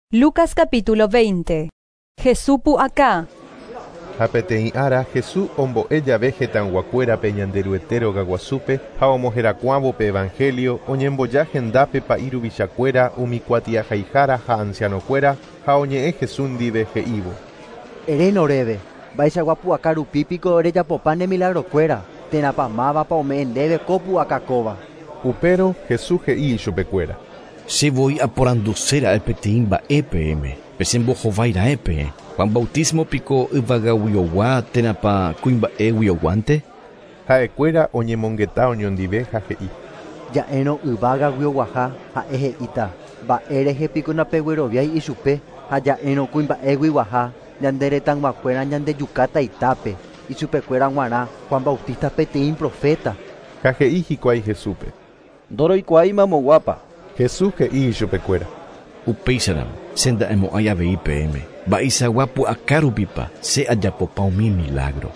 Lucas capítulo 20. Jesús pu acá. Hapeteĩ ára Jesús ombo'e jave hetãnguakuéra pe ñanderuetero Kaguasúpe ha omoherakuãvo pe evangelio oñemboja hendápe pa'iruvichakuéra umi kuatiahaihára ha ancianokuéra ha oñe'ẽ Jesús ndive he'ívo: Eréno oréve, mba'eichagua pu'aka rupípiko rejapopa ne milagrokuéra, térãpa mávapa ome'ẽ ndéve ko pu'aka kóva. Upérõ Jesús he'i ichupekuéra: Che voy a porandusera peteĩ mba'épeme, pesembohovaira'épe. Juan Bautismo piko yvagaguiogua térãpa kuimba'eguiogguánte. Ha'ekuéra oñemongeta oñondive ha he'i: Ja'érõ yvágaguioguaha ha'e he'íta, mba'érehepiko napegueroviái ichupe ha ja'érõ kuimba'eguiguaha ñande retãnguakuéra ñandejuka taitápe, ichupekuéra g̃uarã Juan Bautista peteĩ profeta. Ha he'i hikuái Jesúspe: Ndoroikuaái mamoguápa. Jesús he'i ichupekuéra: Upéicharamo, che nda'emo'ãi avei peẽme. Mba'eichagua pu'aka rupipa che ajapopa umi milagro.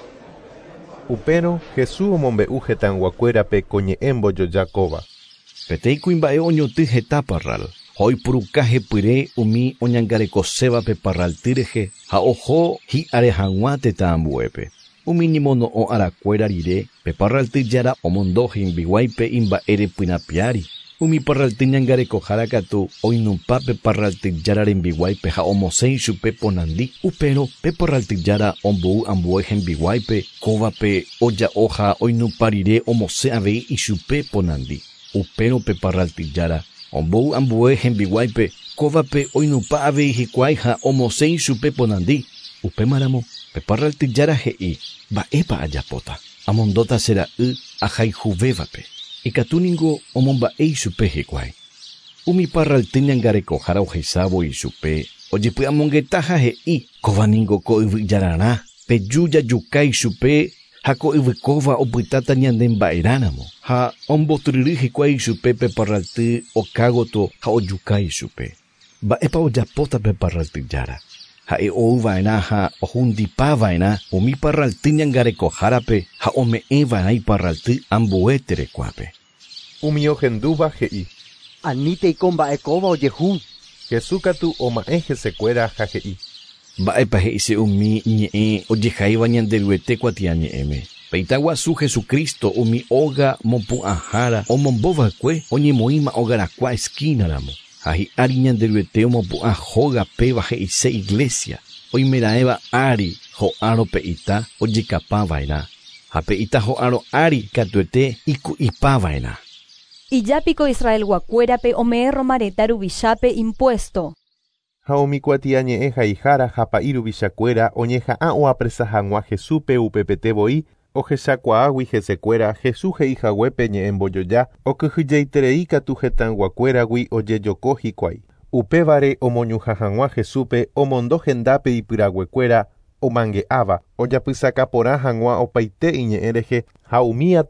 Upérõ Jesús omombe'u hetãnguakuérape ko ñe'ẽ mbojoja kóva. Peteĩ kuimba'e oñotỹ heta parral, ha oipuruka hepyre umi oñangarekoséva pe parralty rehe ha oho hi'áre hag̃ua tetã ambuépe. Umi ñemono'õ arakuéra rire pe parralty jára omondo hembiguáipe imba'e repynapiári. Umi parralty ñangarekohára katu oinupá pe parralty jára rembiguáipe ha omosẽ chupe ponandi. Upérõ pe parralty jára ombo'u ambue hembiguáipe kóvape oja'o ha oinupã rire omosẽ avei ichupe ponandi. Upérõ pe parralty jára ombo'u ambue hembiguáipe kóvape oinupã avei hikuái ha omosẽ chupe ponandi. Upémaramo pe parralty jára he'i: mba'épa ajapóta, amondóta chera'y ahaihuvévape. Ikatuníngo omomba'éi chupe hikuái. Umi parralty ñangarekohára ohechávo ichupe ojepy'amongeta ha he'i: kóvaniko ko yvy jararã peju jajuka ichupe ha ko yvy kóva opytáta ñande mba'erãramo ha ombotyryry hikuái ichupe pe parralty okágoto ha ojuka ichupe. Mba'épa ojapóta pe parralty jára. Ha'e ouva'erã ha ohundipava'erã umi parralty ñangarekohárape ha ome'ẽva'erã iparralty ambue terekuápe. Umi ohendúva he'i: Ani teiko mba'ekóva ojehu. Jesús katu oma'ẽ hesekuéra ha he'i: Mba'épa he'i che umi ñe'ẽ ojehaíva ñanderuete kuatia ñe'ẽme. Peita guasu Jesucristo umi óga mopu'ãhára omombova'ekue oñemoĩma ogarakua esquinaramo. Ha hi'ári ñanderuete omopu'ã hóga péva he'ise iglesia. Oimera'ẽva ári ho'árõ pe'ita ojekapava'erã. Ha pe'ita ho'árõ ári katuete iku'ipava'erã. Ijápiko Israel guakuérape ome'ẽ romareta ruvichápe impuesto. Ha umi kuatia ñe'ẽ haihára ha pa'iruvichakuéra oñeha'ã oapresa hag̃ua Jesúspe upepetevoi ohechakuaágui hesekuéra Jesús he'ihaguépe ñe'ẽ mbojoja okyhyjeiterei katu hetãnguakuéragui ojejoko hikuái. Upévare omoñuha hag̃ua Jesúspe omondo hendápe ipyraguekuéra omange'áva ojapysaka porã hag̃ua opaite iñe'ẽ rehe ha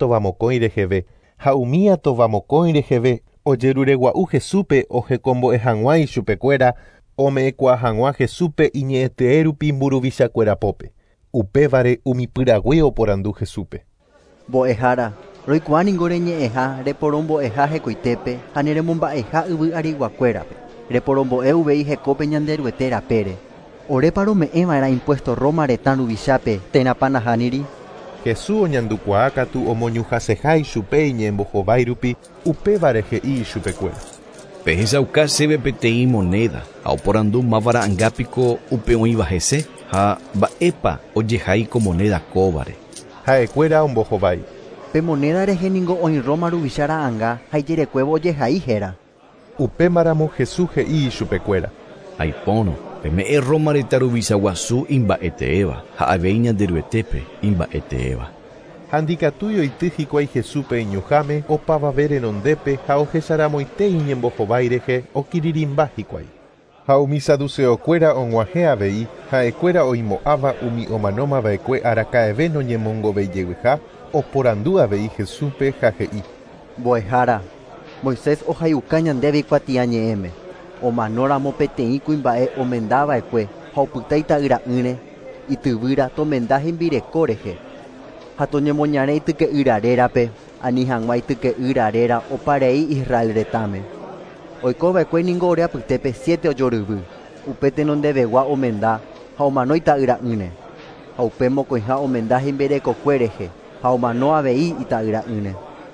umíatovamokõi reheve ojeruregua'u Jesúspe ohekombo'e hag̃ua ichupekuéra ome'ẽkua hag̃ua Jesúspe iñe'ẽtee rupi mburuvichakuérapópe. Upévare umi pyrague oporandu Jesúspe: Mbo'ehára, roikuaaningo reñe'ẽha reporombo'eha hekoitépe ha neremomba'eha yvy ariguakuérape. Reporombo'e uvei hekópe ñanderuete rapére. Orépa rome'ẽva'erã impuesto Roma retã ruvichápe térãpa nahániri. Jesús oñandukuaa katu omoñuhaseha ichupe iñe'ẽmbohovái rupi upévare he'i ichupekuéra: Pehechauka chéve peteĩ moneda ha oporandu mávara angápiko upe oĩva hese ha mba'épa ojehaíko moneda kóvare. Ha'ekuéra ombohovái: Pe moneda reheningo oĩ Roma ruvichára anga ha ijerekuévo ojehai héra. Upémaramo Jesús he'i ichupekuéra: Aipóno, peme'ẽ Roma reta ruvichaguasu imba'eteéva ha avei ñanderuetépe imba'eteéva. Ha ndikatúi oity hikuái Jesúspe iñuháme opavave renondépe ha ohecharamoite iñembohovái rehe okiririmba hikuái. Ha umi saduceokuéra og̃uahẽ avei ha'ekuéra oimo'ãva umi omanómava'ekue araka'eve noñemongovejevyha oporandu avei Jesúspe ha he'i: Mbo'ehára, Moisés ohayuka ñandéve kuatia ñe'ẽme. Omanóramo peteĩ kuimba'e omendava'ekue ha opyta ita'yra'ỹre ityvýra tomenda hembireko rehe. Ha toñemoñare ityke'yrarérape ani hag̃ua ityke'yraréra oparei Israel retãme. Oikova'ekue ningo ore apytépe 7 ojoryvy. upete nondevegua omenda ha omanói ta'yra'ýne, ha upe mokõiha omenda hemberekokuérehe ha omano avei ita'yra'ýne.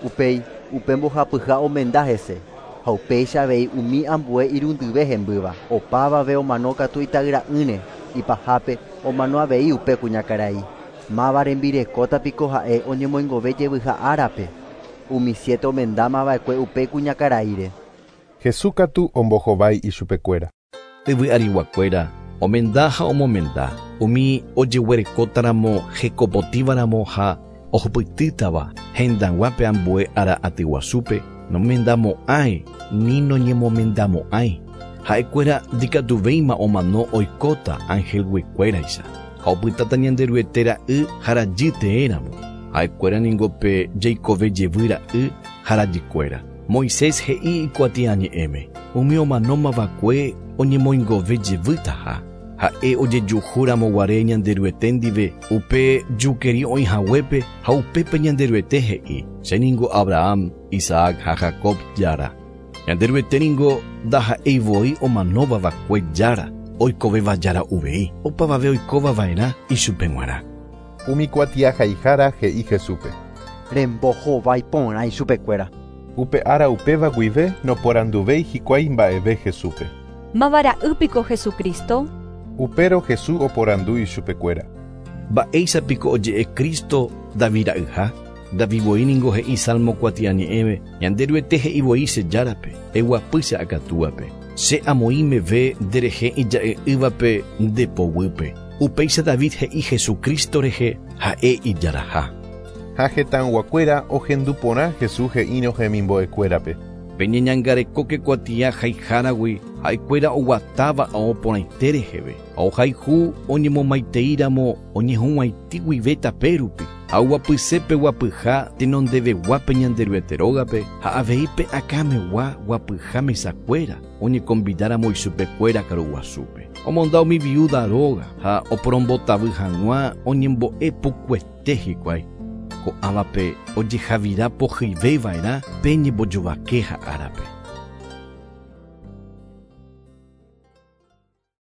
Upe mbohapyha omenda hese, ha upéicha avei umi ambue irundyve hembýva, opávave omano katu ita'yra'ýne, ipahápe omano avei upe kuñakarai. Máva rembirekótapiko ha'e oñemoingove jevyha árape. Umi 7 omenda mava'ekue upe kuñakaraíre. Jesús katu ombohovái ichupekuéra. Yvy ariguakuéra omenda ha omomenda umi ojeguerekótaramo hekopotívaramo ha ohopytýtava hendaguápe ambue ara atyguasúpe nomendamo'ãi ni noñemomendamo'ãi. Ha'ekuéra ndikatuvéima omano oikóta ángelguekuéraicha ha opytáta ñanderuete ra'y ha rajyteéramo. Ha'ekuéra ningope jeikove jevy ra'y ha rajykuéra. Moisés he'i ikuatiañe'ẽme umi omanómavakue oñemoingove jevýtaha ha'e ojejuhúramo guare ñanderuete ndive upe jukeri oĩhaguépe ha upépe ñanderuete he'i chéningo Abraham, Isaac ha Jacob jára. Ñanderuete ningo ndaha'eivoi omanovavakue jára oikovéva jára uvei opavave oikovava'erã ichupe g̃uarã. Umi kuatia haihára he'i Jesúpe. Rembohovái porã ichupekuéra. Upe ára upéva guive noporanduvéi hikuái mba'eve Jesúpe. Mavara'ýpiko Jesucristo? Upéro Jesús oporandu ichupekuéra. Mba'éichapiko oje'e Kristo David ra'yha. Davivoi ningo he'i Salmo kuatiañe'ẽme ñanderuete he'ivoi che járape eguapýcha akatúvape che amoĩmeve nderehe ija'e yvápe ndepoguýpe. Upéicha David he'i Jesucristo rehe ha'e ijaraha. Ha hetãnguakuéra ohendu porã Jesús he'íno hemimbo'ekuérape. Peñeñangarekóke kuatia haiháragui ha'ekuéra oguatáva oporãite reheve. Ohayhu oñemomaiteíramo oñehũg̃uaitĩ guive tapérupi. Ha oguapysépe guapyha tenondeveguápe ñanderueterógape ha aveípe akamegua guapyha mesakuéra oñekonvidáramo ichupekuéra karuguasúpe. Omonda umi viuda róga ha oporombotavy hag̃ua oñembo'epukuete hikuái. Ko'ávape ojehavira pohýiveva'erã pe ñembojovake ha árape.